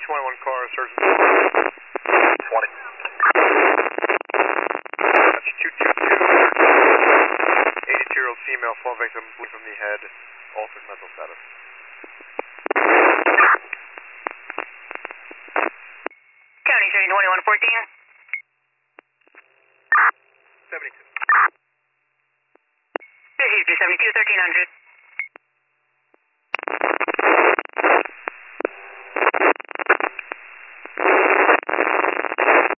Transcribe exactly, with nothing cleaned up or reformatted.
twenty-one car, Sergeant. twenty. That's two two two. eighty-two-year-old female, fall victim, bleeding from the head, altered mental status. County, Sergeant twenty-one fourteen. seventy-two. seventy-two, thirteen hundred.